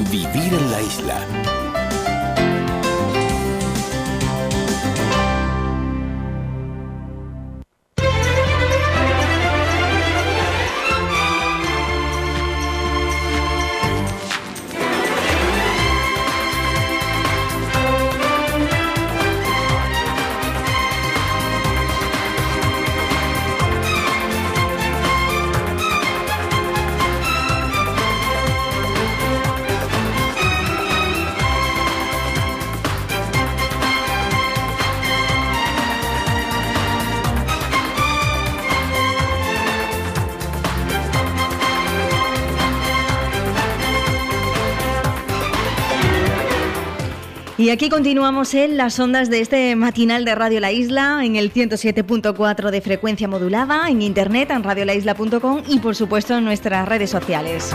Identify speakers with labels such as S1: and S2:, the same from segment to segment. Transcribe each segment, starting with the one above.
S1: Vivir en la isla.
S2: Y aquí continuamos en las ondas de este matinal de Radio La Isla, en el 107.4 de frecuencia modulada, en internet, en radiolaisla.com y por supuesto en nuestras redes sociales.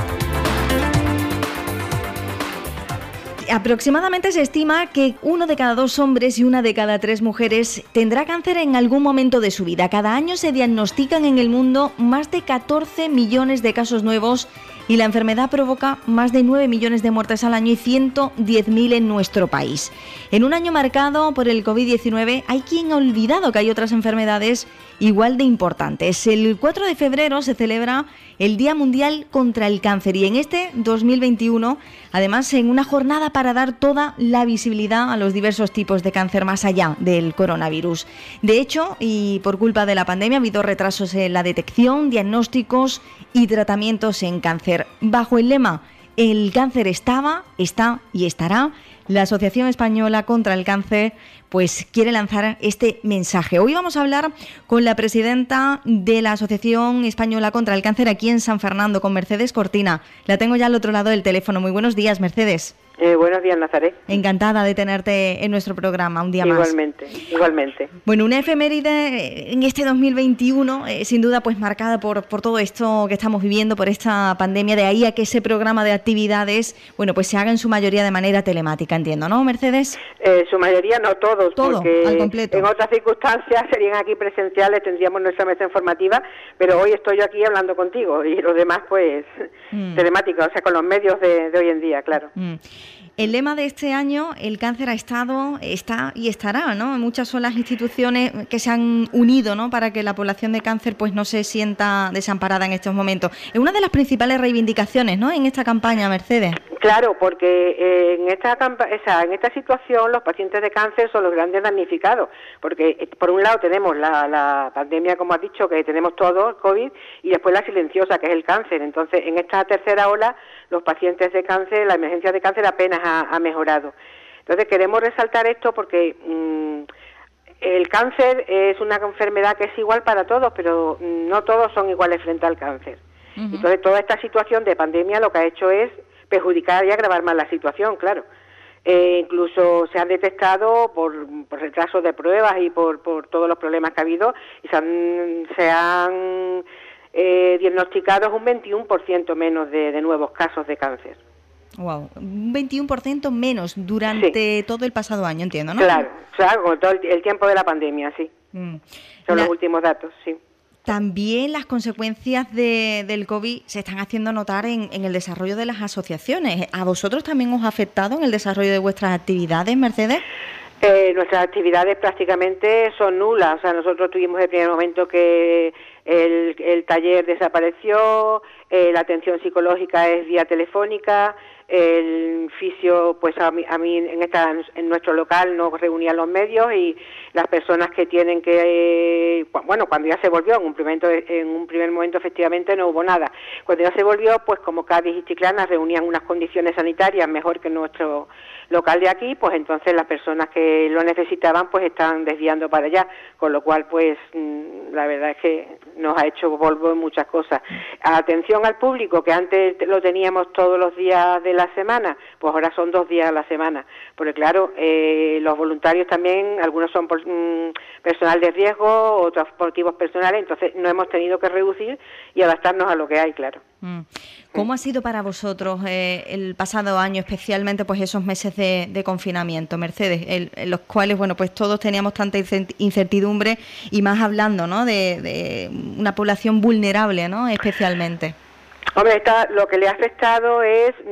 S2: Aproximadamente se estima que 1 de cada 2 hombres y 1 de cada 3 mujeres tendrá cáncer en algún momento de su vida. Cada año se diagnostican en el mundo más de 14 millones de casos nuevos y la enfermedad provoca más de 9 millones de muertes al año y 110.000 en nuestro país. En un año marcado por el COVID-19 hay quien ha olvidado que hay otras enfermedades igual de importantes. El 4 de febrero se celebra el Día Mundial contra el Cáncer y en este 2021, además, en una jornada para dar toda la visibilidad a los diversos tipos de cáncer más allá del coronavirus. De hecho, y por culpa de la pandemia, ha habido retrasos en la detección, diagnósticos y tratamientos en cáncer. Bajo el lema "El cáncer estaba, está y estará", la Asociación Española contra el Cáncer pues quiere lanzar este mensaje. Hoy vamos a hablar con la presidenta de la Asociación Española contra el Cáncer aquí en San Fernando, con Mercedes Cortina. La tengo ya al otro lado del teléfono. Muy buenos días, Mercedes.
S3: Buenos días, Nazaret.
S2: Encantada de tenerte en nuestro programa un día más.
S3: Igualmente.
S2: Bueno, una efeméride en este 2021, sin duda pues marcada por todo esto que estamos viviendo, por esta pandemia. De ahí a que ese programa de actividades, bueno, pues se haga en su mayoría de manera telemática, entiendo, ¿no, Mercedes?
S3: Su mayoría, no todos, porque
S2: al completo.
S3: En otras circunstancias serían aquí presenciales, tendríamos nuestra mesa informativa, pero hoy estoy yo aquí hablando contigo y los demás pues telemática, o sea, con los medios de hoy en día, claro.
S2: El lema de este año, el cáncer ha estado, está y estará, ¿no? Muchas son las instituciones que se han unido, ¿no?, para que la población de cáncer pues no se sienta desamparada en estos momentos. Es una de las principales reivindicaciones, ¿no?, en esta campaña, Mercedes. Claro,
S3: porque en esta situación los pacientes de cáncer son los grandes damnificados, porque por un lado tenemos la pandemia, como has dicho, que tenemos todo, el COVID, y después la silenciosa, que es el cáncer. Entonces, en esta tercera ola, los pacientes de cáncer, la emergencia de cáncer apenas ha mejorado. Entonces, queremos resaltar esto porque el cáncer es una enfermedad que es igual para todos, pero no todos son iguales frente al cáncer. Uh-huh. Entonces, toda esta situación de pandemia lo que ha hecho es perjudicar y agravar más la situación, claro. Incluso se han detectado por retraso de pruebas y por todos los problemas que ha habido, y se han diagnosticado un 21% menos de nuevos casos de cáncer.
S2: Wow, un 21% menos durante todo el pasado año, entiendo, ¿no?
S3: Claro, con todo el tiempo de la pandemia, sí. Son los últimos datos, sí.
S2: También las consecuencias del COVID se están haciendo notar en el desarrollo de las asociaciones. ¿A vosotros también os ha afectado en el desarrollo de vuestras actividades, Mercedes?
S3: Nuestras actividades prácticamente son nulas. O sea, nosotros tuvimos el primer momento que el taller desapareció, la atención psicológica es vía telefónica, el fisio, pues a mí en nuestro local no reunía los medios, y las personas que tienen que, cuando ya se volvió, en un primer momento efectivamente no hubo nada. Cuando ya se volvió, pues como Cádiz y Chiclana reunían unas condiciones sanitarias mejor que nuestro local de aquí, pues entonces las personas que lo necesitaban pues están desviando para allá, con lo cual pues la verdad es que nos ha hecho polvo en muchas cosas. Atención al público, que antes lo teníamos todos los días de la semana, pues ahora son 2 días a la semana, porque claro, los voluntarios también, algunos son personal de riesgo, otros por motivos personales, entonces no hemos tenido que reducir y adaptarnos a lo que hay, claro.
S2: ¿Cómo ha sido para vosotros el pasado año, especialmente pues esos meses de confinamiento, Mercedes, en los cuales bueno pues todos teníamos tanta incertidumbre, y más hablando, ¿no?, de una población vulnerable, ¿no?, especialmente?
S3: Hombre, lo que le ha afectado es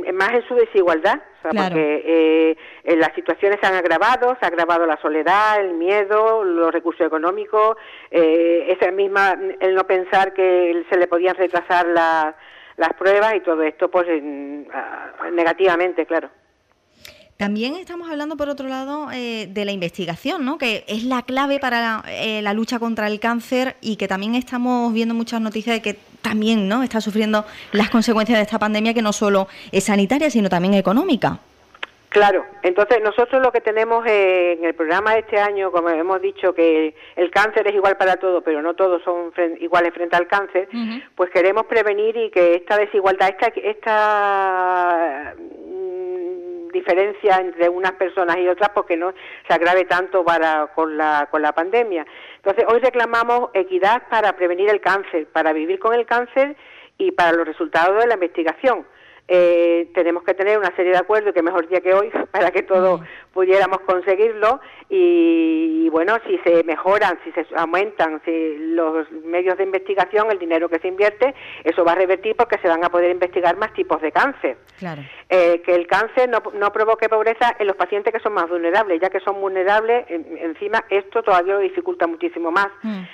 S3: más en su desigualdad, o sea,
S2: claro.
S3: Porque las situaciones se han agravado, se ha agravado la soledad, el miedo, los recursos económicos, esa misma, el no pensar que se le podían retrasar las pruebas y todo esto, pues negativamente, claro.
S2: También estamos hablando, por otro lado, de la investigación, ¿no? Que es la clave para la lucha contra el cáncer y que también estamos viendo muchas noticias de que también, ¿no?, está sufriendo las consecuencias de esta pandemia, que no solo es sanitaria, sino también económica.
S3: Claro, entonces nosotros lo que tenemos en el programa de este año, como hemos dicho que el cáncer es igual para todos, pero no todos son iguales frente al cáncer, pues queremos prevenir y que esta desigualdad, esta diferencia entre unas personas y otras, porque no se agrave tanto con la pandemia. Entonces hoy reclamamos equidad para prevenir el cáncer, para vivir con el cáncer y para los resultados de la investigación. Tenemos que tener una serie de acuerdos, que mejor día que hoy, para que todos pudiéramos conseguirlo, y bueno, si se mejoran, si se aumentan los medios de investigación, el dinero que se invierte, eso va a revertir porque se van a poder investigar más tipos de cáncer. Claro. Que el cáncer no provoque pobreza en los pacientes que son más vulnerables, ya que son vulnerables, encima esto todavía lo dificulta muchísimo más.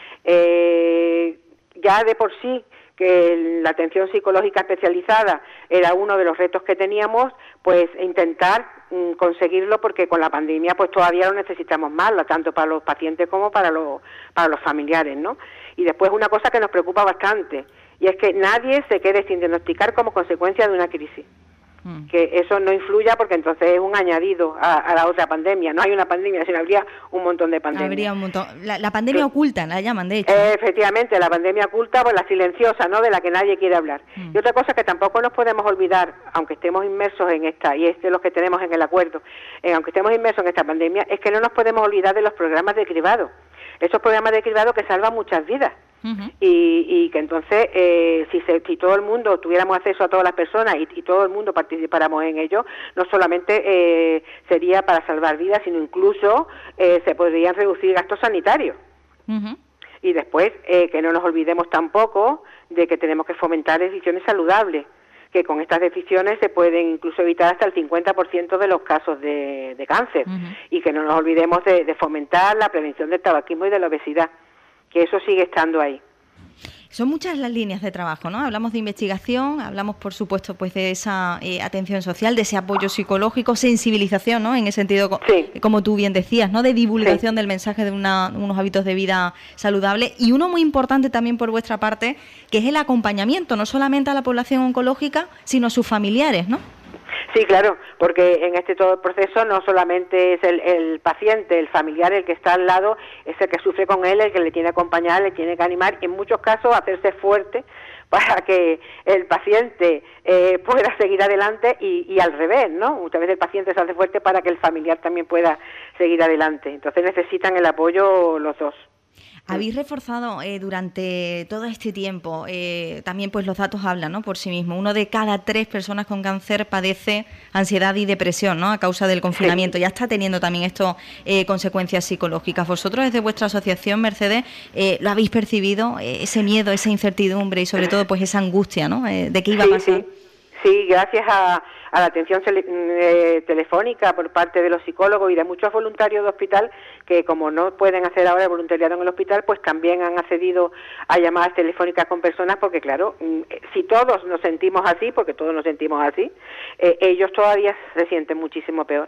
S3: Ya de por sí que la atención psicológica especializada era uno de los retos que teníamos, pues intentar conseguirlo, porque con la pandemia pues todavía lo necesitamos más, tanto para los pacientes como para los familiares, ¿no? Y después una cosa que nos preocupa bastante, y es que nadie se quede sin diagnosticar como consecuencia de una crisis. Que eso no influya, porque entonces es un añadido a la otra pandemia. No hay una pandemia, sino habría un montón de pandemias.
S2: Habría un montón. La pandemia oculta, la llaman, de hecho.
S3: Efectivamente, la pandemia oculta, pues la silenciosa, ¿no?, de la que nadie quiere hablar. Y otra cosa que tampoco nos podemos olvidar, aunque estemos inmersos en esta, y es lo que tenemos en el acuerdo, aunque estemos inmersos en esta pandemia, es que no nos podemos olvidar de los programas de cribado. Esos programas de cribado que salvan muchas vidas. Y que entonces si todo el mundo tuviéramos acceso a todas las personas y todo el mundo participáramos en ello, no solamente sería para salvar vidas, sino incluso se podrían reducir gastos sanitarios. Y después que no nos olvidemos tampoco de que tenemos que fomentar decisiones saludables, que con estas decisiones se pueden incluso evitar hasta el 50% de los casos de cáncer, y que no nos olvidemos de fomentar la prevención del tabaquismo y de la obesidad, que eso sigue estando ahí.
S2: Son muchas las líneas de trabajo, ¿no? Hablamos de investigación, hablamos, por supuesto, pues de esa atención social, de ese apoyo psicológico, sensibilización, ¿no?, en ese sentido, como tú bien decías, ¿no?, de divulgación del mensaje de unos hábitos de vida saludables, y uno muy importante también por vuestra parte, que es el acompañamiento, no solamente a la población oncológica, sino a sus familiares, ¿no?
S3: Sí, claro, porque en todo el proceso no solamente es el paciente, el familiar, el que está al lado, es el que sufre con él, el que le tiene que acompañar, le tiene que animar, y en muchos casos hacerse fuerte para que el paciente pueda seguir adelante y al revés, ¿no? Muchas veces el paciente se hace fuerte para que el familiar también pueda seguir adelante. Entonces necesitan el apoyo los dos.
S2: Habéis reforzado durante todo este tiempo, también pues los datos hablan, ¿no?, por sí mismos. 1 de cada 3 personas con cáncer padece ansiedad y depresión, ¿no?, a causa del confinamiento. Ya está teniendo también esto consecuencias psicológicas. Vosotros desde vuestra asociación, Mercedes, ¿lo habéis percibido? Ese miedo, esa incertidumbre y sobre todo pues esa angustia, ¿no?, de qué iba a pasar.
S3: Sí, gracias a la atención telefónica por parte de los psicólogos y de muchos voluntarios de hospital, que como no pueden hacer ahora el voluntariado en el hospital, pues también han accedido a llamadas telefónicas con personas, porque claro, si todos nos sentimos así, porque todos nos sentimos así, ellos todavía se sienten muchísimo peor.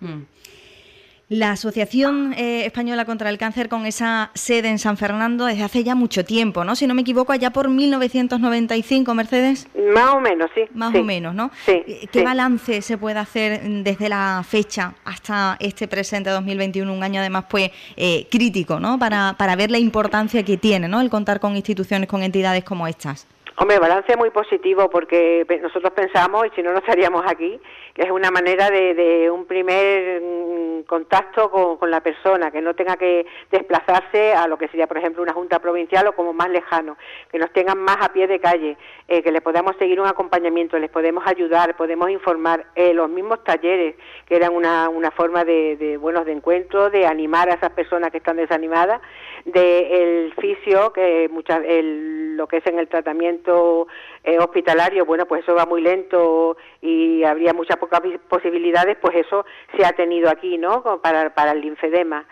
S2: La Asociación Española contra el Cáncer, con esa sede en San Fernando desde hace ya mucho tiempo, ¿no? Si no me equivoco, allá por 1995, Mercedes.
S3: Más o menos, sí.
S2: Más o menos, ¿no?
S3: Sí.
S2: ¿Qué balance se puede hacer desde la fecha hasta este presente 2021, un año además pues crítico, ¿no?, para ver la importancia que tiene, ¿no?, el contar con instituciones, con entidades como estas?
S3: Hombre, balance muy positivo, porque nosotros pensamos, y si no, no estaríamos aquí, que es una manera de un primer contacto con la persona, que no tenga que desplazarse a lo que sería, por ejemplo, una junta provincial o como más lejano, que nos tengan más a pie de calle, que les podamos seguir un acompañamiento, les podemos ayudar, podemos informar, los mismos talleres, que eran una forma de encuentro, de animar a esas personas que están desanimadas, el fisio, que lo que es en el tratamiento hospitalario, bueno, pues eso va muy lento y habría muchas pocas posibilidades, pues eso se ha tenido aquí, ¿no?, para el linfedema.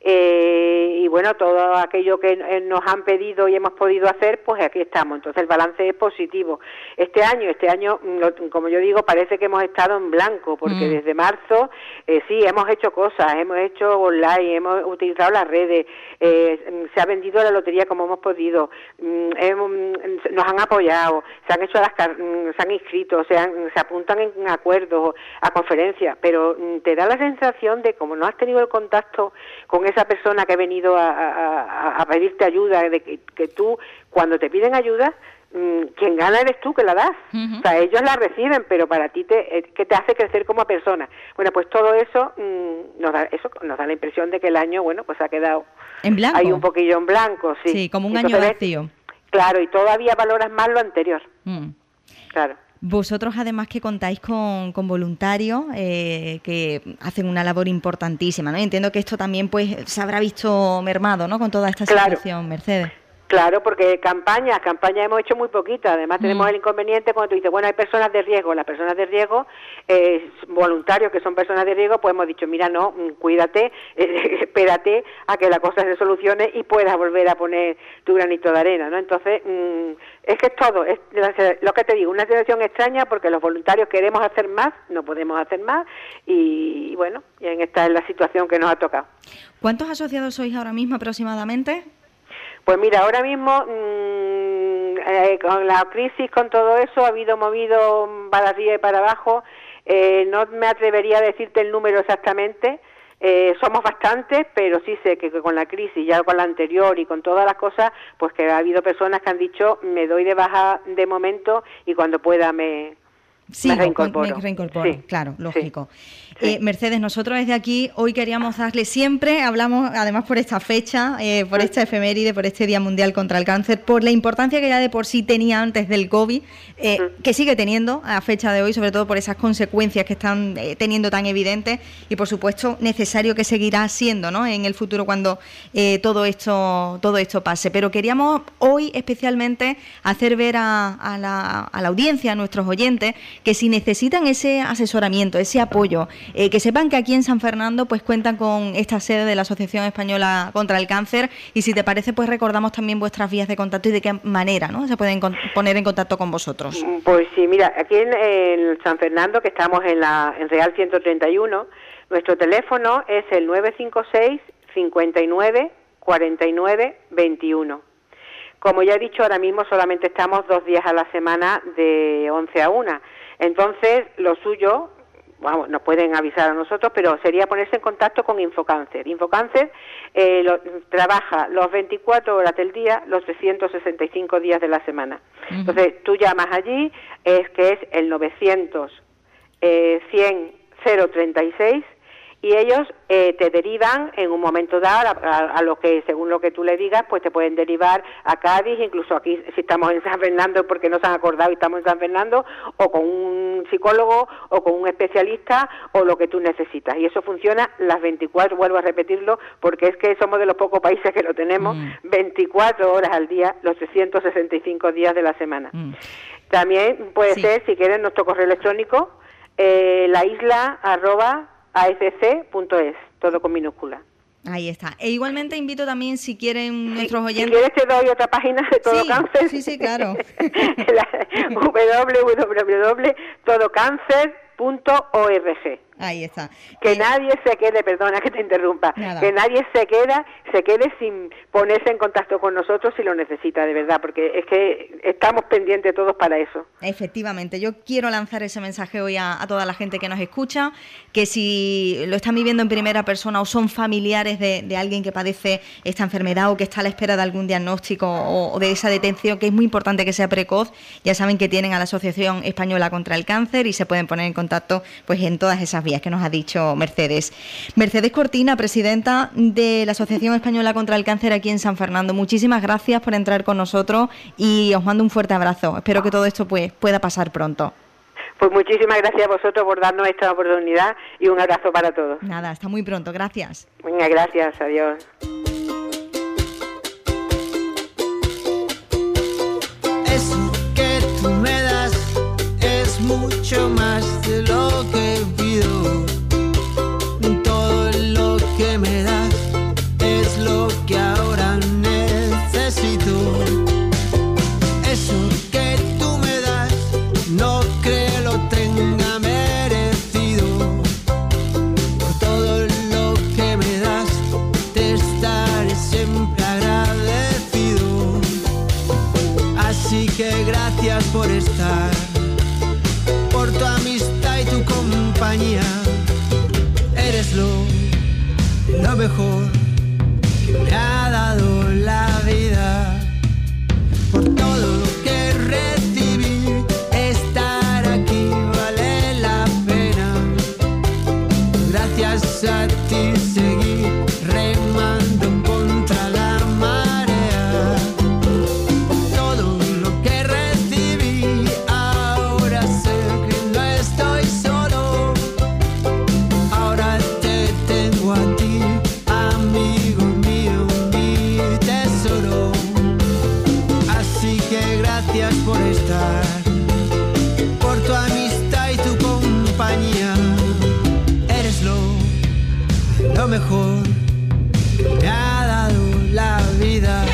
S3: Y bueno, todo aquello que nos han pedido y hemos podido hacer, pues aquí estamos. Entonces el balance es positivo. Este año, como yo digo, parece que hemos estado en blanco, porque desde marzo sí, hemos hecho cosas, hemos hecho online, hemos utilizado las redes, se ha vendido la lotería como hemos podido, nos han apoyado, se han hecho se han inscrito, se apuntan en acuerdos, a conferencias, pero te da la sensación de, como no has tenido el contacto con esa persona que ha venido a pedirte ayuda, de que tú, cuando te piden ayuda, quien gana eres tú, que la das. O sea, ellos la reciben, pero para ti que te hace crecer como persona. Bueno, pues todo eso nos da la impresión de que el año, bueno, pues ha quedado
S2: en blanco.
S3: Hay un poquillo en blanco, sí.
S2: Sí, como un año vacío.
S3: Claro, y todavía valoras más lo anterior. Claro.
S2: Vosotros, además, que contáis con voluntarios que hacen una labor importantísima, ¿no? Y entiendo que esto también, pues, se habrá visto mermado, ¿no?, con toda esta situación, Mercedes.
S3: Claro, porque campañas hemos hecho muy poquitas. Además tenemos el inconveniente cuando tú dices, bueno, hay personas de riesgo. Las personas de riesgo, voluntarios que son personas de riesgo, pues hemos dicho, mira, no, cuídate, espérate a que la cosa se solucione y puedas volver a poner tu granito de arena, ¿no? Entonces, es que es todo, es lo que te digo, una situación extraña porque los voluntarios queremos hacer más, no podemos hacer más y bueno, y esta es la situación que nos ha tocado.
S2: ¿Cuántos asociados sois ahora mismo aproximadamente?
S3: Pues mira, ahora mismo con la crisis, con todo eso, ha habido movido para arriba y para abajo. No me atrevería a decirte el número exactamente. Somos bastantes, pero sí sé que con la crisis, ya con la anterior y con todas las cosas, pues que ha habido personas que han dicho, me doy de baja de momento y cuando pueda me reincorporo.
S2: Sí, claro, lógico.
S3: Sí.
S2: Mercedes, nosotros desde aquí hoy queríamos darle siempre, hablamos además por esta fecha, por esta efeméride, por este Día Mundial contra el Cáncer, por la importancia que ya de por sí tenía antes del COVID, que sigue teniendo a fecha de hoy, sobre todo por esas consecuencias que están teniendo tan evidentes y por supuesto necesario que seguirá siendo, ¿no?, en el futuro cuando todo esto pase. Pero queríamos hoy especialmente hacer ver a la audiencia, a nuestros oyentes, que si necesitan ese asesoramiento, ese apoyo, que sepan que aquí en San Fernando pues cuentan con esta sede de la Asociación Española contra el Cáncer y si te parece pues recordamos también vuestras vías de contacto y de qué manera, ¿no?, se pueden poner en contacto con vosotros.
S3: Pues sí, mira, aquí en San Fernando, que estamos en Real 131, nuestro teléfono es el 956 59 49 21. Como ya he dicho, ahora mismo solamente estamos 2 días a la semana de 11 a 1. Entonces, lo suyo, vamos, nos pueden avisar a nosotros, pero sería ponerse en contacto con Infocáncer. Infocáncer trabaja los 24 horas del día, los 365 días de la semana. Entonces, tú llamas allí, que es el 900 100 036, y ellos te derivan en un momento dado a lo que, según lo que tú le digas, pues te pueden derivar a Cádiz, incluso aquí si estamos en San Fernando porque no se han acordado y estamos en San Fernando, o con un psicólogo o con un especialista o lo que tú necesitas. Y eso funciona las 24, vuelvo a repetirlo, porque es que somos de los pocos países que lo tenemos, 24 horas al día, los 365 días de la semana. También puede ser, si quieren, nuestro correo electrónico, laisla@afc.es, todo con minúscula.
S2: Ahí está. E igualmente invito también, si quieren nuestros oyentes...
S3: Si quieres te doy otra página de Todo Cáncer.
S2: Sí, claro.
S3: www.todocáncer.org.
S2: Ahí está.
S3: Que nadie se quede, perdona que te interrumpa, que nadie se quede sin ponerse en contacto con nosotros si lo necesita, de verdad, porque es que estamos pendientes todos para eso.
S2: Efectivamente, yo quiero lanzar ese mensaje hoy a toda la gente que nos escucha, que si lo están viviendo en primera persona o son familiares de alguien que padece esta enfermedad o que está a la espera de algún diagnóstico o de esa detención, que es muy importante que sea precoz, ya saben que tienen a la Asociación Española contra el Cáncer y se pueden poner en contacto pues en todas esas vías. días que nos ha dicho Mercedes. Mercedes Cortina, presidenta de la Asociación Española contra el Cáncer aquí en San Fernando. Muchísimas gracias por entrar con nosotros y os mando un fuerte abrazo. Espero que todo esto pueda pasar pronto.
S3: Pues muchísimas gracias a vosotros por darnos esta oportunidad y un abrazo para todos.
S2: Nada, hasta muy pronto. Gracias.
S3: Venga, gracias. Adiós.
S1: Eso que tú me das es mucho más de lo que pido. Todo lo que me das es lo que ahora necesito. Eso que tú me das no creo lo tenga merecido. Por todo lo que me das te estaré siempre agradecido. Así que gracias por estar, por tu amistad y tu compañía. Eres lo mejor que me ha dado la vida. Por todo lo que recibí, estar aquí vale la pena. Gracias a ti seguí remando contra la marea. Todo lo que recibí, ahora sé que no estoy solo. Ahora te tengo a ti, amigo mío, mi tesoro. Así que gracias por estar, por tu amistad y tu compañía. Eres lo mejor que me ha dado la vida.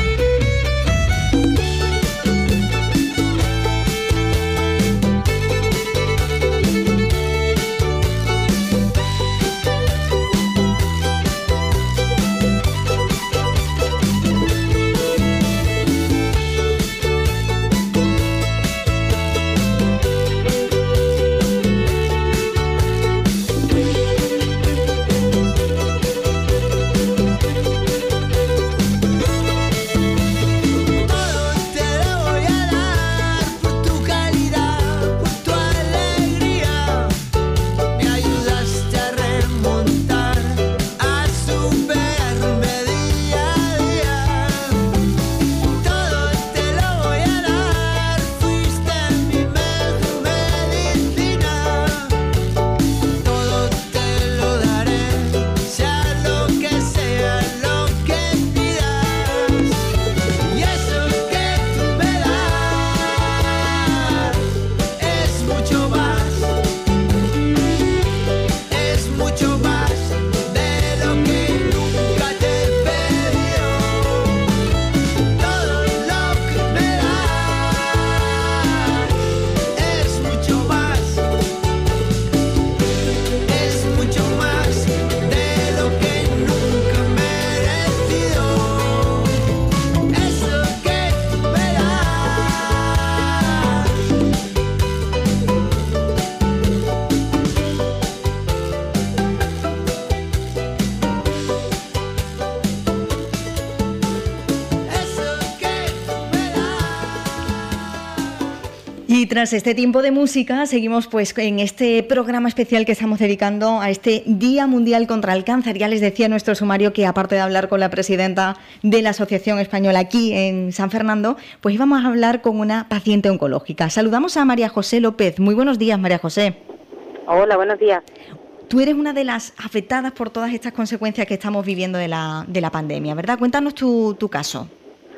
S2: Y tras este tiempo de música, seguimos pues en este programa especial que estamos dedicando a este Día Mundial contra el Cáncer. Ya les decía nuestro sumario que, aparte de hablar con la presidenta de la Asociación Española aquí en San Fernando, pues íbamos a hablar con una paciente oncológica. Saludamos a María José López. Muy buenos días, María José.
S4: Hola, buenos días.
S2: Tú eres una de las afectadas por todas estas consecuencias que estamos viviendo de la pandemia, ¿verdad? Cuéntanos tu caso.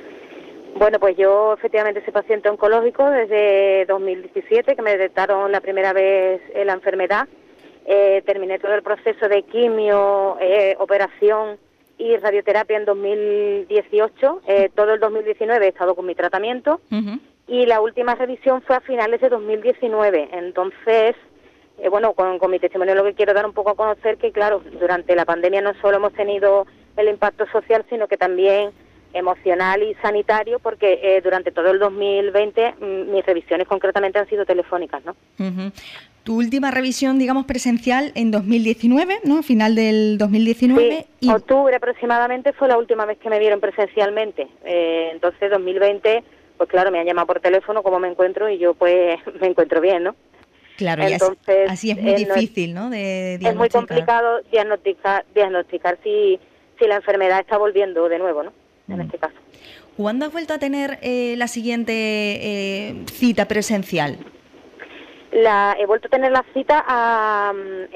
S4: Bueno, pues yo efectivamente soy paciente oncológico desde 2017, que me detectaron la primera vez la enfermedad. Terminé todo el proceso de quimio, operación y radioterapia en 2018. Todo el 2019 he estado con mi tratamiento. Y la última revisión fue a finales de 2019. Entonces, bueno, con mi testimonio lo que quiero dar un poco a conocer que, claro, durante la pandemia no solo hemos tenido el impacto social, sino que también emocional y sanitario, porque durante todo el 2020 mis revisiones concretamente han sido telefónicas, ¿no?
S2: Tu última revisión, digamos, presencial en 2019, ¿no? Final del 2019.
S4: Sí, octubre aproximadamente fue la última vez que me vieron presencialmente. Entonces, 2020, pues claro, me han llamado por teléfono cómo me encuentro y yo pues me encuentro bien, ¿no?
S2: Claro,
S4: Entonces,
S2: y así es muy difícil, ¿no?, de diagnosticar.
S4: Es muy complicado diagnosticar si la enfermedad está volviendo de nuevo, ¿no? En este caso.
S2: ¿Cuándo has vuelto a tener la siguiente cita presencial?
S4: He vuelto a tener la cita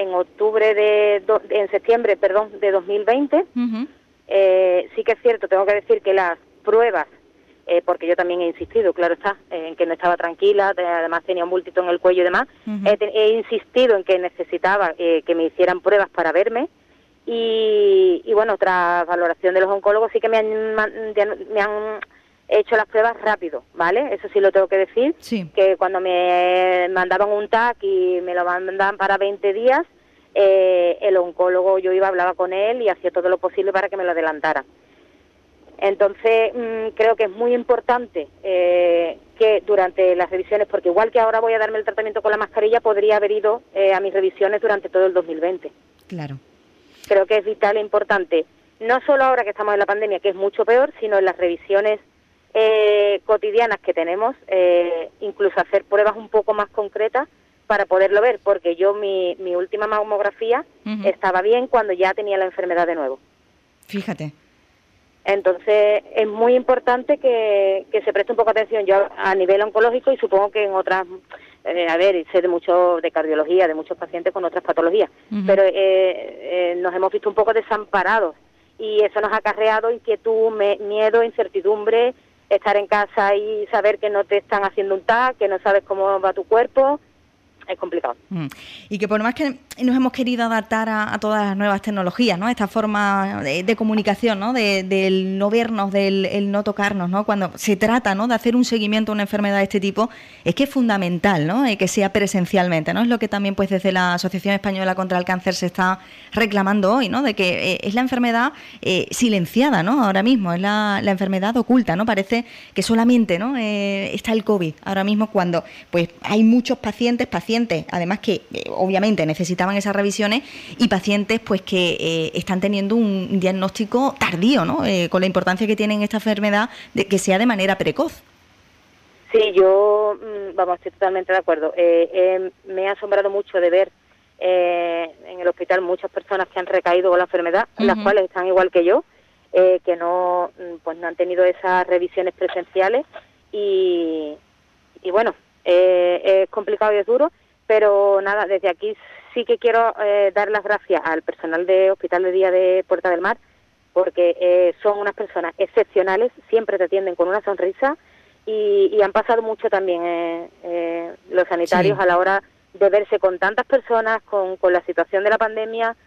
S4: en septiembre, de 2020.
S2: Uh-huh.
S4: Sí que es cierto, tengo que decir que las pruebas, porque yo también he insistido, claro está, en que no estaba tranquila, además tenía un bultito en el cuello y demás,
S2: uh-huh.
S4: He insistido en que necesitaba que me hicieran pruebas para verme, y bueno, tras valoración de los oncólogos sí que me han hecho las pruebas rápido, ¿vale? Eso sí lo tengo que decir,
S2: sí.
S4: Que cuando me mandaban un TAC y me lo mandaban para 20 días, el oncólogo, yo hablaba con él y hacía todo lo posible para que me lo adelantara. Entonces, creo que es muy importante que durante las revisiones, porque igual que ahora voy a darme el tratamiento con la mascarilla, podría haber ido a mis revisiones durante todo el 2020.
S2: Claro.
S4: Creo que es vital e importante, no solo ahora que estamos en la pandemia, que es mucho peor, sino en las revisiones cotidianas que tenemos, incluso hacer pruebas un poco más concretas para poderlo ver, porque yo mi última mamografía uh-huh. estaba bien cuando ya tenía la enfermedad de nuevo.
S2: Fíjate.
S4: Entonces es muy importante que se preste un poco atención, yo a nivel oncológico, y supongo que en otras, sé de cardiología, de muchos pacientes con otras patologías, uh-huh. pero nos hemos visto un poco desamparados, y eso nos ha acarreado inquietud, miedo, incertidumbre, estar en casa y saber que no te están haciendo un TAC, que no sabes cómo va tu cuerpo. Es complicado.
S2: Y que por más que nos hemos querido adaptar a todas las nuevas tecnologías, ¿no?, esta forma de comunicación, ¿no?, del no vernos, del no tocarnos, ¿no?, cuando se trata, ¿no?, de hacer un seguimiento a una enfermedad de este tipo, es que es fundamental, ¿no?, que sea presencialmente, ¿no? Es lo que también pues desde la Asociación Española contra el Cáncer se está reclamando hoy, ¿no?, de que es la enfermedad silenciada, ¿no?, ahora mismo, es la enfermedad oculta, ¿no? Parece que solamente, ¿no?, está el COVID ahora mismo, cuando pues hay muchos pacientes, además que obviamente necesitaban esas revisiones, y pacientes pues que están teniendo un diagnóstico tardío, ¿no?, con la importancia que tiene esta enfermedad, de que sea de manera precoz.
S4: Sí, yo estoy totalmente de acuerdo. Me ha asombrado mucho de ver en el hospital muchas personas que han recaído con la enfermedad, uh-huh. las cuales están igual que yo, que no han tenido esas revisiones presenciales, y bueno, es complicado y es duro. Pero nada, desde aquí sí que quiero dar las gracias al personal de Hospital de Día de Puerta del Mar, porque son unas personas excepcionales, siempre te atienden con una sonrisa, y han pasado mucho también los sanitarios, sí, a la hora de verse con tantas personas, con la situación de la pandemia,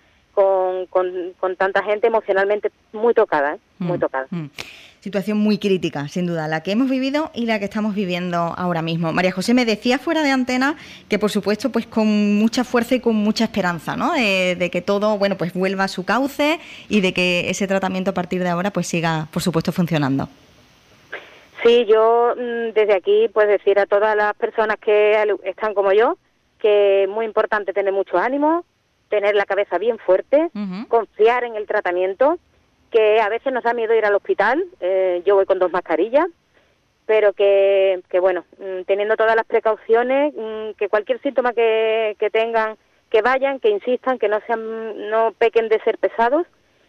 S4: con tanta gente emocionalmente muy tocada, muy tocada.
S2: Situación muy crítica, sin duda, la que hemos vivido y la que estamos viviendo ahora mismo. María José, me decía fuera de antena que, por supuesto, pues con mucha fuerza y con mucha esperanza, ¿no?, de que todo, bueno, pues vuelva a su cauce, y de que ese tratamiento a partir de ahora pues siga, por supuesto, funcionando.
S4: Sí, yo desde aquí pues decir a todas las personas que están como yo, que es muy importante tener mucho ánimo, tener la cabeza bien fuerte, uh-huh. confiar en el tratamiento, que a veces nos da miedo ir al hospital, yo voy con 2 mascarillas, pero que bueno, teniendo todas las precauciones, que cualquier síntoma que tengan, que vayan, que insistan, que no pequen de ser pesados,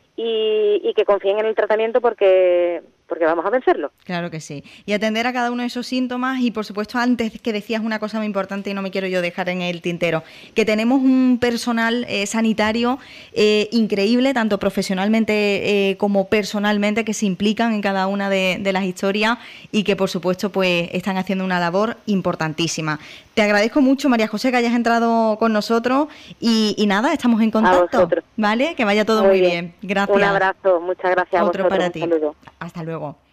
S4: y que confíen en el tratamiento, porque vamos a vencerlo.
S2: Claro que sí. Y atender a cada uno de esos síntomas, y por supuesto, antes que decías una cosa muy importante y no me quiero yo dejar en el tintero, que tenemos un personal sanitario increíble, tanto profesionalmente como personalmente, que se implican en cada una de las historias, y que por supuesto pues están haciendo una labor importantísima. Te agradezco mucho, María José, que hayas entrado con nosotros, y nada, estamos en contacto, ¿vale? Que vaya todo muy bien. Gracias.
S4: Un abrazo, muchas gracias.
S2: Otro
S4: a vosotros,
S2: para ti.
S4: Un saludo.
S2: Hasta luego.